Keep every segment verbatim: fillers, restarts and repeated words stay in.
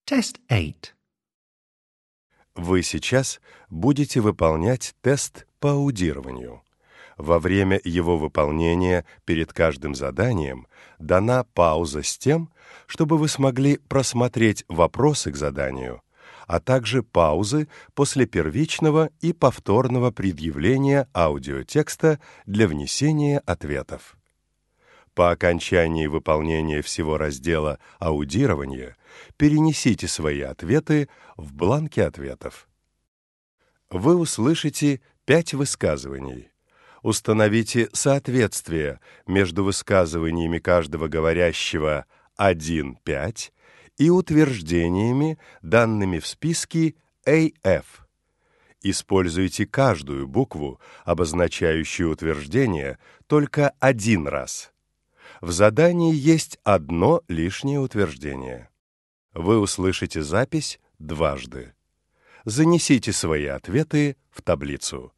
Test eight. Вы сейчас будете выполнять тест по аудированию. Во время его выполнения перед каждым заданием дана пауза с тем, чтобы вы смогли просмотреть вопросы к заданию, а также паузы после первичного и повторного предъявления аудиотекста для внесения ответов. По окончании выполнения всего раздела «Аудирование» перенесите свои ответы в бланки ответов. Вы услышите пять высказываний. Установите соответствие между высказываниями каждого говорящего один пять и утверждениями, данными в списке эй эф. Используйте каждую букву, обозначающую утверждение, только один раз. В задании есть одно лишнее утверждение. Вы услышите запись дважды. Занесите свои ответы в таблицу.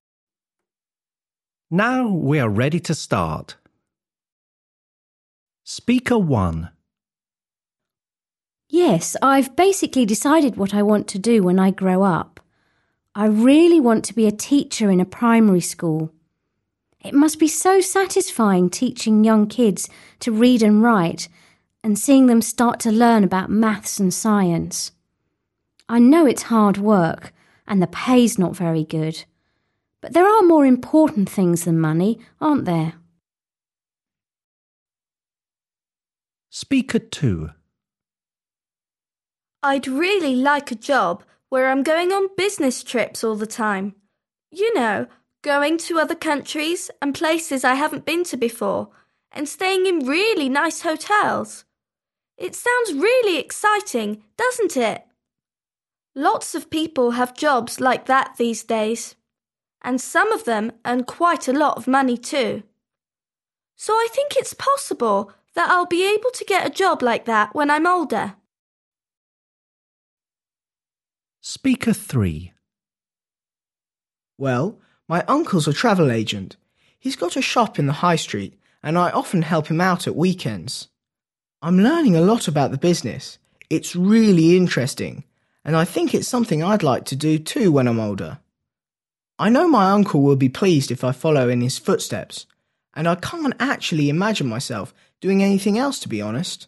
Now we are ready to start. Speaker one. Yes, I've basically decided what I want to do when I grow up. I really want to be a teacher in a primary school. It must be so satisfying teaching young kids to read and write and seeing them start to learn about maths and science. I know it's hard work and the pay's not very good, but there are more important things than money, aren't there? Speaker two. I'd really like a job where I'm going on business trips all the time. You know, going to other countries and places I haven't been to before and staying in really nice hotels. It sounds really exciting, doesn't it? Lots of people have jobs like that these days, and some of them earn quite a lot of money too. So I think it's possible that I'll be able to get a job like that when I'm older. Speaker three. Well, my uncle's a travel agent. He's got a shop in the high street and I often help him out at weekends. I'm learning a lot about the business. It's really interesting, and I think it's something I'd like to do too when I'm older. I know my uncle will be pleased if I follow in his footsteps, and I can't actually imagine myself doing anything else, to be honest.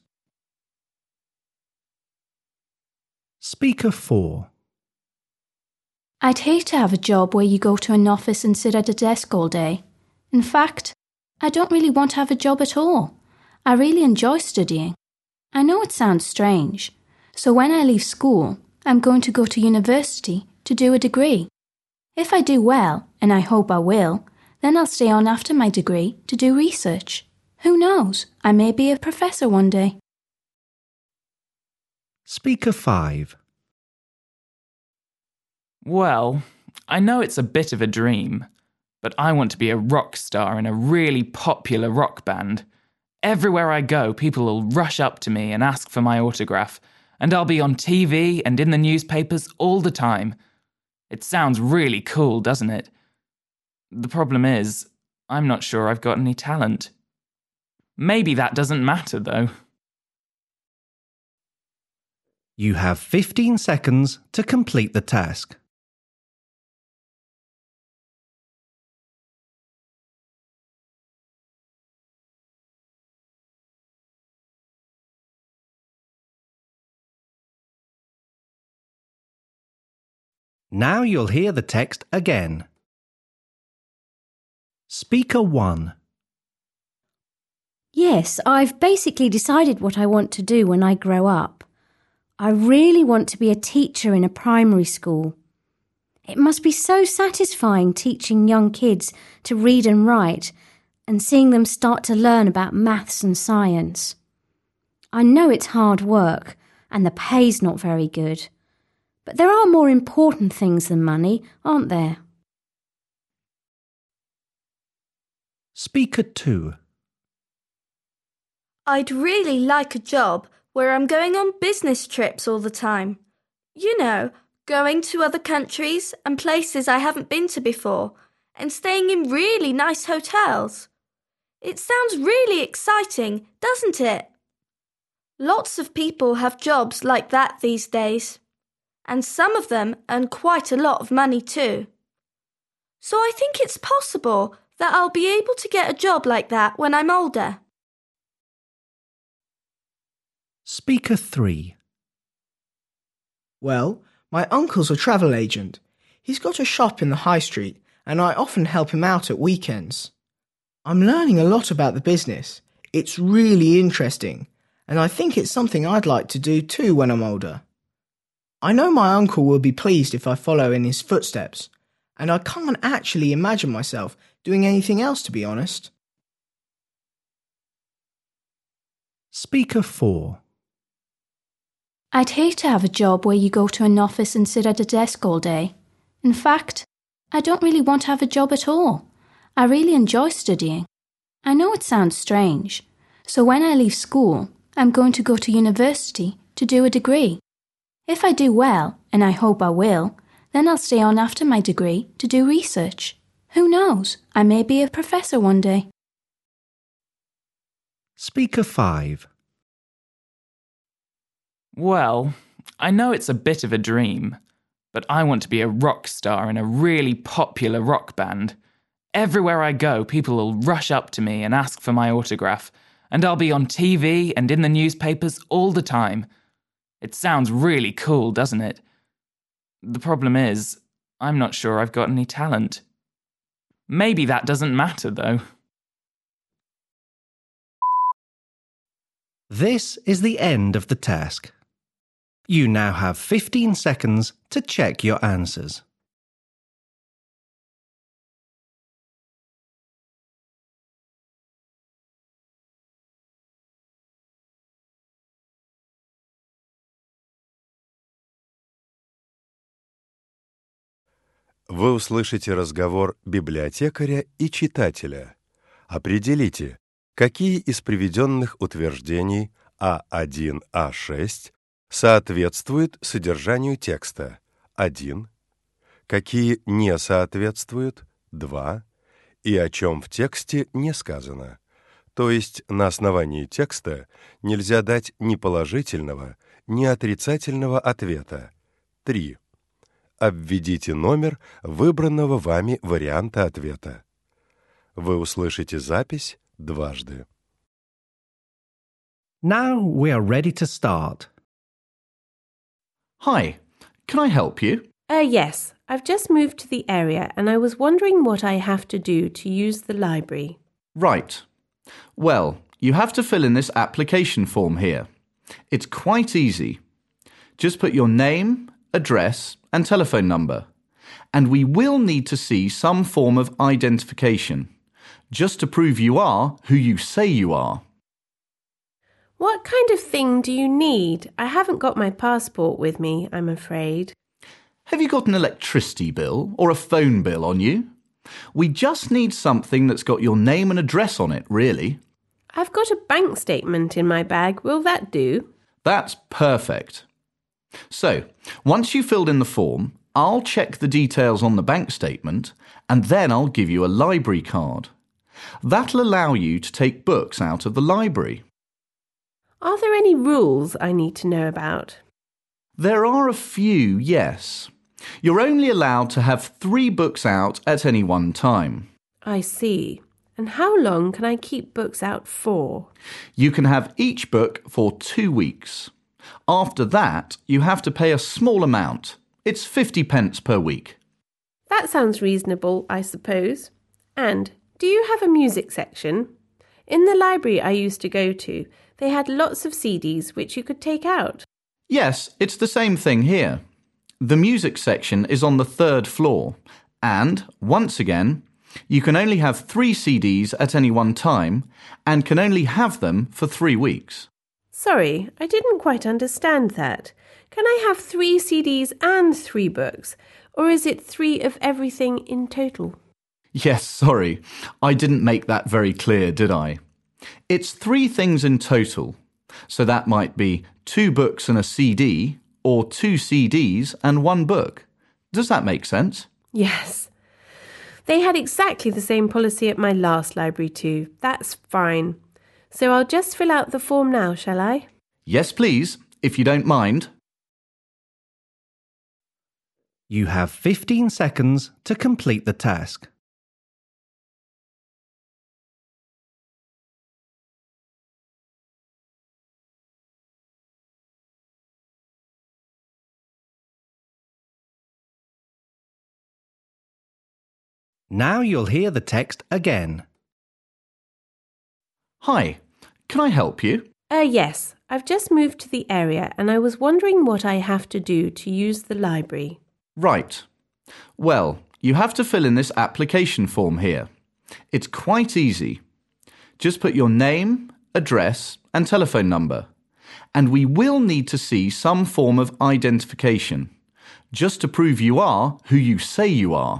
Speaker four. I'd hate to have a job where you go to an office and sit at a desk all day. In fact, I don't really want to have a job at all. I really enjoy studying. I know it sounds strange, so when I leave school, I'm going to go to university to do a degree. If I do well, and I hope I will, then I'll stay on after my degree to do research. Who knows, I may be a professor one day. Speaker five. Well, I know it's a bit of a dream, but I want to be a rock star in a really popular rock band. Everywhere I go, people will rush up to me and ask for my autograph, and I'll be on T V and in the newspapers all the time. It sounds really cool, doesn't it? The problem is, I'm not sure I've got any talent. Maybe that doesn't matter, though. You have fifteen seconds to complete the task. Now you'll hear the text again. Speaker one. Yes, I've basically decided what I want to do when I grow up. I really want to be a teacher in a primary school. It must be so satisfying teaching young kids to read and write and seeing them start to learn about maths and science. I know it's hard work and the pay's not very good, but there are more important things than money, aren't there? Speaker two. I'd really like a job where I'm going on business trips all the time. You know, going to other countries and places I haven't been to before and staying in really nice hotels. It sounds really exciting, doesn't it? Lots of people have jobs like that these days, and some of them earn quite a lot of money too. So I think it's possible that I'll be able to get a job like that when I'm older. Speaker three. Well, my uncle's a travel agent. He's got a shop in the high street, and I often help him out at weekends. I'm learning a lot about the business. It's really interesting, and I think it's something I'd like to do too when I'm older. I know my uncle will be pleased if I follow in his footsteps, and I can't actually imagine myself doing anything else, to be honest. Speaker four. I'd hate to have a job where you go to an office and sit at a desk all day. In fact, I don't really want to have a job at all. I really enjoy studying. I know it sounds strange, so when I leave school, I'm going to go to university to do a degree. If I do well, and I hope I will, then I'll stay on after my degree to do research. Who knows, I may be a professor one day. Speaker five. Well, I know it's a bit of a dream, but I want to be a rock star in a really popular rock band. Everywhere I go, people will rush up to me and ask for my autograph, and I'll be on T V and in the newspapers all the time. It sounds really cool, doesn't it? The problem is, I'm not sure I've got any talent. Maybe that doesn't matter, though. This is the end of the task. You now have fifteen seconds to check your answers. Вы услышите разговор библиотекаря и читателя. Определите, какие из приведенных утверждений А один, А шесть соответствуют содержанию текста один, какие не соответствуют два, и о чем в тексте не сказано. То есть на основании текста нельзя дать ни положительного, ни отрицательного ответа. три. Обведите номер выбранного вами варианта ответа. Вы услышите запись дважды. Now we are ready to start. Hi, can I help you? Uh, yes, I've just moved to the area and I was wondering what I have to do to use the library. Right. Well, you have to fill in this application form here. It's quite easy. Just put your name, address, and telephone number. And we will need to see some form of identification, just to prove you are who you say you are. What kind of thing do you need? I haven't got my passport with me, I'm afraid. Have you got an electricity bill or a phone bill on you? We just need something that's got your name and address on it, really. I've got a bank statement in my bag. Will that do? That's perfect. So, once you've filled in the form, I'll check the details on the bank statement and then I'll give you a library card. That'll allow you to take books out of the library. Are there any rules I need to know about? There are a few, yes. You're only allowed to have three books out at any one time. I see. And how long can I keep books out for? You can have each book for two weeks. After that, you have to pay a small amount. It's fifty pence per week. That sounds reasonable, I suppose. And do you have a music section? In the library I used to go to, they had lots of C Ds which you could take out. Yes, it's the same thing here. The music section is on the third floor. And, once again, you can only have three C Ds at any one time and can only have them for three weeks. Sorry, I didn't quite understand that. Can I have three C Ds and three books? Or is it three of everything in total? Yes, sorry. I didn't make that very clear, did I? It's three things in total. So that might be two books and a C D, or two C Ds and one book. Does that make sense? Yes. They had exactly the same policy at my last library too. That's fine. So I'll just fill out the form now, shall I? Yes, please, if you don't mind. You have fifteen seconds to complete the task. Now you'll hear the text again. Hi, can I help you? Uh, yes, I've just moved to the area and I was wondering what I have to do to use the library. Right. Well, you have to fill in this application form here. It's quite easy. Just put your name, address, and telephone number. And we will need to see some form of identification, just to prove you are who you say you are.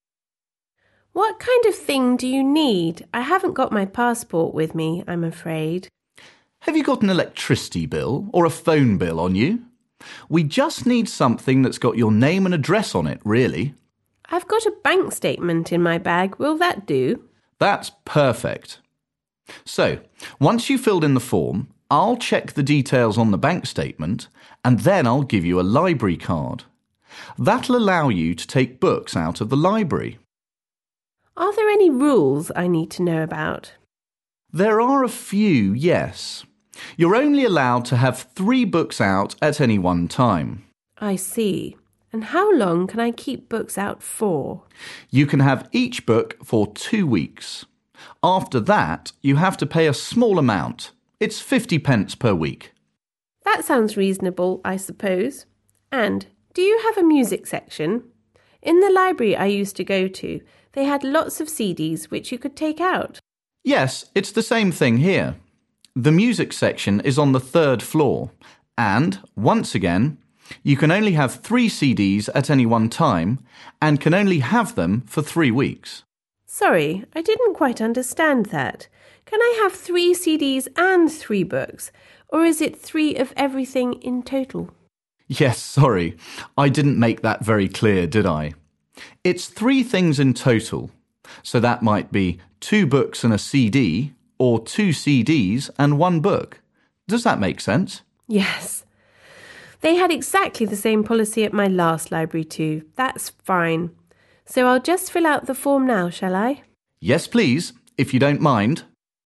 What kind of thing do you need? I haven't got my passport with me, I'm afraid. Have you got an electricity bill or a phone bill on you? We just need something that's got your name and address on it, really. I've got a bank statement in my bag. Will that do? That's perfect. So, once you've filled in the form, I'll check the details on the bank statement and then I'll give you a library card. That'll allow you to take books out of the library. Are there any rules I need to know about? There are a few, yes. You're only allowed to have three books out at any one time. I see. And how long can I keep books out for? You can have each book for two weeks. After that, you have to pay a small amount. It's fifty pence per week. That sounds reasonable, I suppose. And do you have a music section? In the library I used to go to, they had lots of C Ds which you could take out. Yes, it's the same thing here. The music section is on the third floor, and, once again, you can only have three C Ds at any one time and can only have them for three weeks. Sorry, I didn't quite understand that. Can I have three C Ds and three books, or is it three of everything in total? Yes, sorry, I didn't make that very clear, did I? It's three things in total, so that might be two books and a C D, or two C Ds and one book. Does that make sense? Yes. They had exactly the same policy at my last library too. That's fine. So I'll just fill out the form now, shall I? Yes, please, if you don't mind.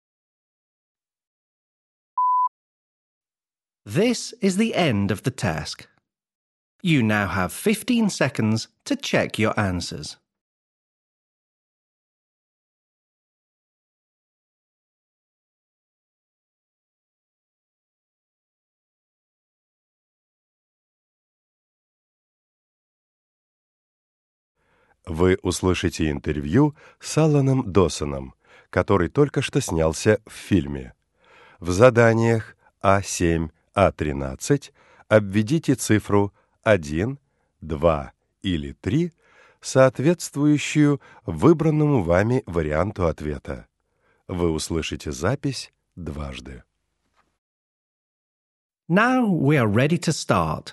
This is the end of the task. You now have fifteen seconds to check your answers. Вы услышите интервью с Аланом Досоном, который только что снялся в фильме. В заданиях А семь, А тринадцать обведите цифру один, два или три, соответствующую выбранному вами варианту ответа. Вы услышите запись дважды. Now we are ready to start.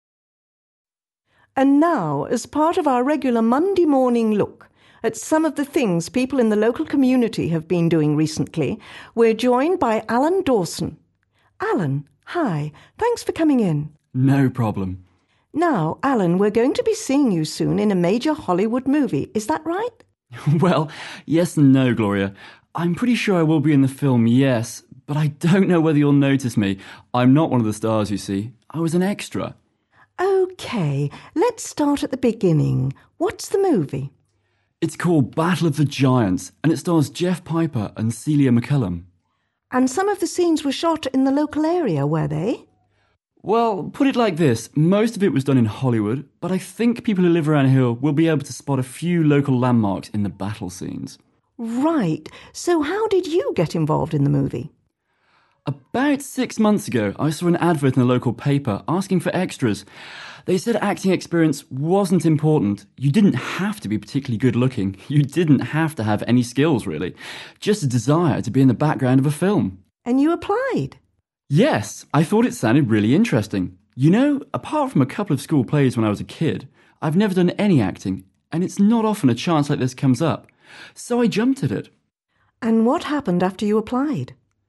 And now, as part of our regular Monday morning look at some of the things people in the local community have been doing recently, we're joined by Alan Dawson. Alan, hi. Thanks for coming in. No problem. Now, Alan, we're going to be seeing you soon in a major Hollywood movie. Is that right? Well, yes and no, Gloria. I'm pretty sure I will be in the film, yes, but I don't know whether you'll notice me. I'm not one of the stars, you see. I was an extra. OK, let's start at the beginning. What's the movie? It's called Battle of the Giants, and it stars Jeff Piper and Celia McCullum. And some of the scenes were shot in the local area, were they? Well, put it like this. Most of it was done in Hollywood, but I think people who live around here will be able to spot a few local landmarks in the battle scenes. Right. So how did you get involved in the movie? About six months ago, I saw an advert in the local paper asking for extras. They said acting experience wasn't important. You didn't have to be particularly good looking. You didn't have to have any skills, really. Just a desire to be in the background of a film. And you applied? Yes, I thought it sounded really interesting. You know, apart from a couple of school plays when I was a kid, I've never done any acting, and it's not often a chance like this comes up. So I jumped at it. And what happened after you applied?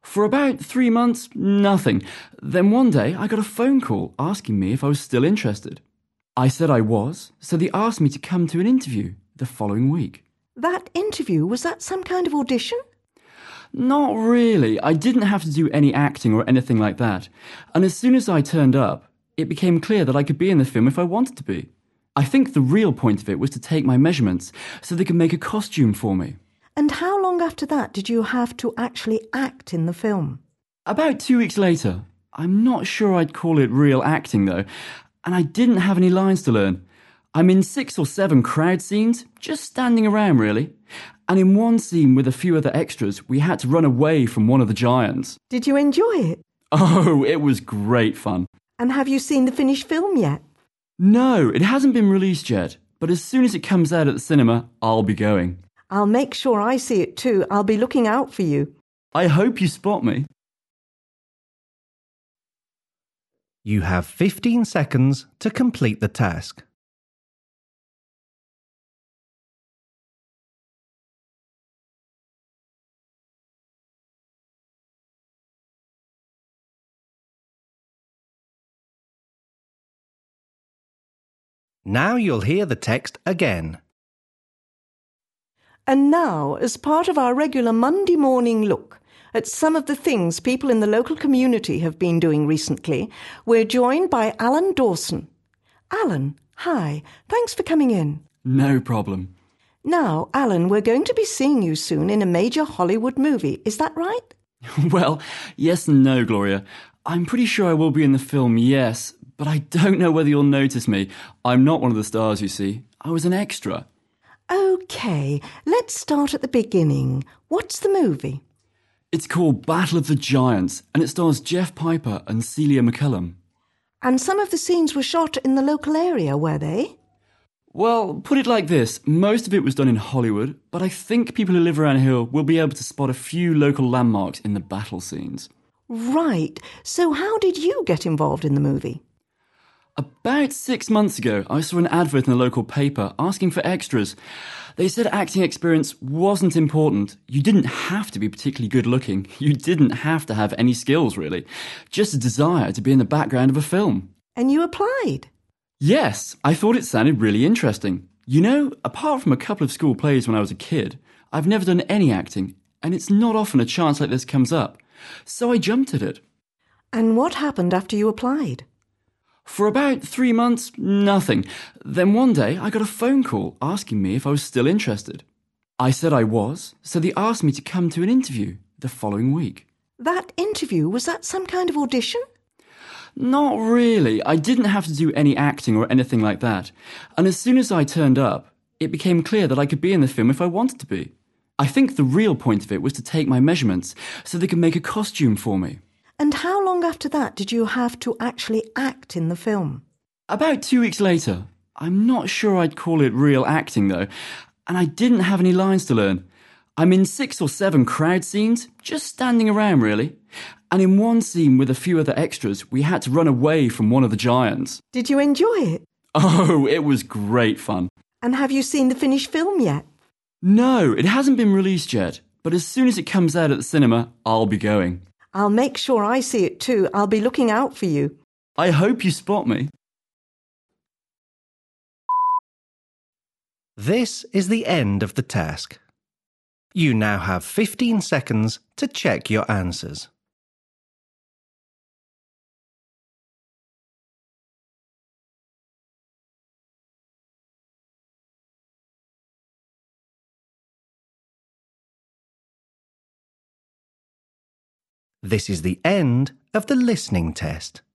For about three months, nothing. Then one day I got a phone call asking me if I was still interested. I said I was, so they asked me to come to an interview the following week. That interview, was that some kind of audition? Not really. I didn't have to do any acting or anything like that. And as soon as I turned up, it became clear that I could be in the film if I wanted to be. I think the real point of it was to take my measurements so they could make a costume for me. And how long after that did you have to actually act in the film? About two weeks later. I'm not sure I'd call it real acting, though, and I didn't have any lines to learn. I'm in six or seven crowd scenes, just standing around, really. And in one scene with a few other extras, we had to run away from one of the giants. Did you enjoy it? Oh, it was great fun. And have you seen the finished film yet? No, it hasn't been released yet, but as soon as it comes out at the cinema, I'll be going. I'll make sure I see it too. I'll be looking out for you. I hope you spot me. You have fifteen seconds to complete the task. Now you'll hear the text again. And now, as part of our regular Monday morning look at some of the things people in the local community have been doing recently, we're joined by Alan Dawson. Alan, hi. Thanks for coming in. No problem. Now, Alan, we're going to be seeing you soon in a major Hollywood movie. Is that right? Well, yes and no, Gloria. I'm pretty sure I will be in the film, yes, but I don't know whether you'll notice me. I'm not one of the stars, you see. I was an extra. OK, let's start at the beginning. What's the movie? It's called Battle of the Giants, and it stars Jeff Piper and Celia McCullum. And some of the scenes were shot in the local area, were they? Well, put it like this. Most of it was done in Hollywood, but I think people who live around here will be able to spot a few local landmarks in the battle scenes. Right. So how did you get involved in the movie? About six months ago, I saw an advert in the local paper asking for extras. They said acting experience wasn't important. You didn't have to be particularly good looking. You didn't have to have any skills, really. Just a desire to be in the background of a film. And you applied? Yes, I thought it sounded really interesting. You know, apart from a couple of school plays when I was a kid, I've never done any acting, and it's not often a chance like this comes up. So I jumped at it. And what happened after you applied? For about three months, nothing. Then one day I got a phone call asking me if I was still interested. I said I was, so they asked me to come to an interview the following week. That interview, was that some kind of audition? Not really. I didn't have to do any acting or anything like that. And as soon as I turned up, it became clear that I could be in the film if I wanted to be. I think the real point of it was to take my measurements so they could make a costume for me. And how long after that did you have to actually act in the film? About two weeks later. I'm not sure I'd call it real acting, though, and I didn't have any lines to learn. I'm in six or seven crowd scenes, just standing around, really. And in one scene with a few other extras, we had to run away from one of the giants. Did you enjoy it? Oh, it was great fun. And have you seen the finished film yet? No, it hasn't been released yet, but as soon as it comes out at the cinema, I'll be going. I'll make sure I see it too. I'll be looking out for you. I hope you spot me. This is the end of the task. You now have fifteen seconds to check your answers. This is the end of the listening test.